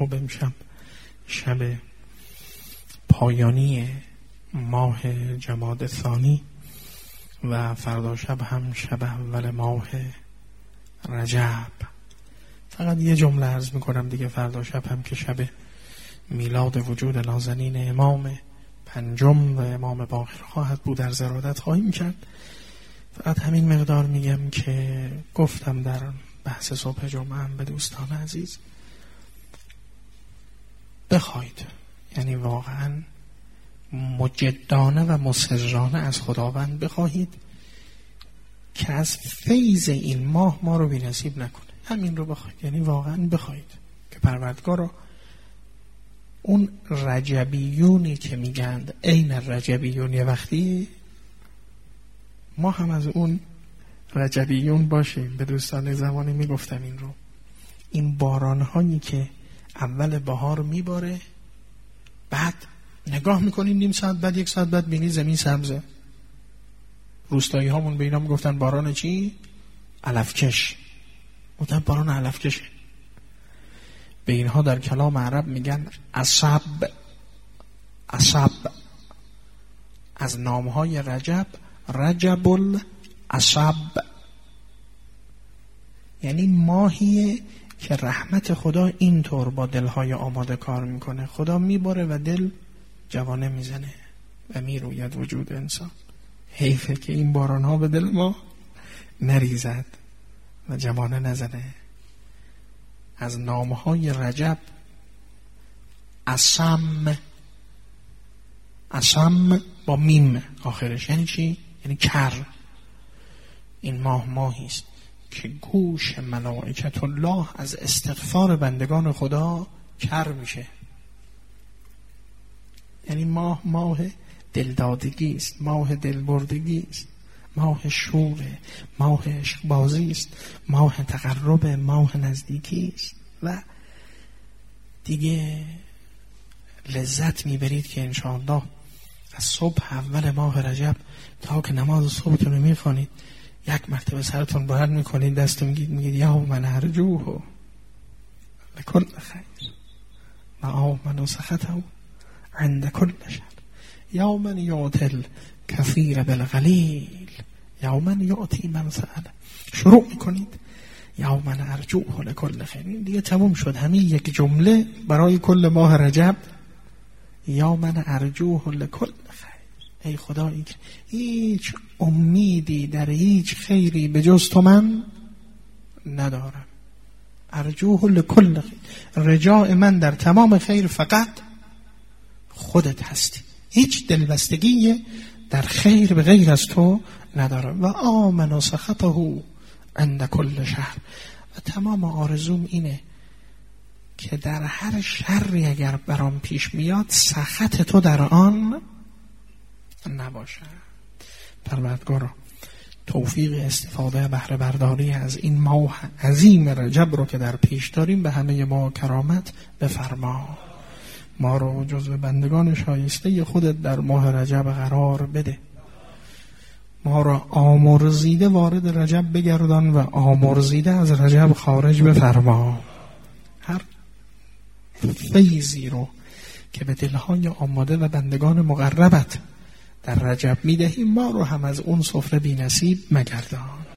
خب امشب شب پایانی ماه جمادی الثانی و فردا شب هم شب اول ماه رجب. فقط یه جمله عرض میکنم دیگه، فردا شب هم که شب میلاد وجود نازنین امام پنجم و امام باقر خواهد بود، در زرادت خواهیم کرد. فقط همین مقدار میگم که گفتم در بحث صبح جمعه هم به دوستان عزیز، بخواید، یعنی واقعا مجدانه و مصرانه از خداوند بخواهید که از فیض این ماه ما رو بی‌نصیب نکنه. همین رو بخواید، یعنی واقعا بخواید که پروردگار رو اون رجبیونی که میگند عین رجبیون، یه وقتی ما هم از اون رجبیون باشیم. به دوستان زمانی میگفتم این رو، این بارانهایی که اول بهار میباره، بعد نگاه میکنیم نیم ساعت بعد یک ساعت بعد بینی زمین سبزه. روستایی هامون به اینا میگفتن باران چی؟ علفکش. گفتن باران علفکشه. به اینها در کلام عرب میگن عصب. عصب از نامهای رجب، رجب العصب، یعنی ماهیه که رحمت خدا اینطور با دلهای آماده کار میکنه. خدا میباره و دل جوانه میزنه و میروید وجود انسان. حیفه که این بارانها به دل ما نریزد و جوانه نزنه. از نامهای رجب عصم، عصم با میم آخرش، یعنی چی؟ یعنی کر. این ماه ماهی است که گوش ملائکت الله از استغفار بندگان خدا کر میشه. یعنی ماه دلدادگی است، ماه دلبردگی است، ماه شوره، ماه عشقبازی است، ماه تقرب، ماه نزدیکی است. و دیگه لذت میبرید که انشاءالله از صبح اول ماه رجب تا که نماز صبحتون رو میخوانید، یک مرتبه سرتون بلند میکنید، دست میگید یوم نرجوه لکل خیر و آمن سخطه عند کل شر، یوم یعطل کثیر بالقلیل، یوم یعطی من سأل. شروع میکنید یوم نرجوه لکل خیر. این دیگه تموم شد، همین یک جمله برای کل ماه رجب، یوم نرجوه لکل خیر. ای خدایی که هیچ امیدی در هیچ خیری به جز تو من ندارم. ارجوه لکل خیر، رجاء من در تمام خیر فقط خودت هستی. هیچ دلبستگی در خیر به غیر از تو ندارم. و آمن سخطه عند کل شهر. و تمام آرزوم اینه که در هر شری اگر برام پیش میاد سخط تو در آن نباشه. پروردگارا توفیق استفاده بهره برداری از این ماه عظیم رجب رو که در پیش داریم به همه ما کرامت بفرما. ما رو جزو بندگان شایسته خودت در ماه رجب قرار بده. ما را آمرزیده وارد رجب بگردان و آمرزیده از رجب خارج بفرما. هر فیضی رو که به دلهای آماده و بندگان مقربت در رجب میدهیم، ما رو هم از اون سفره بی نصیب مگردان.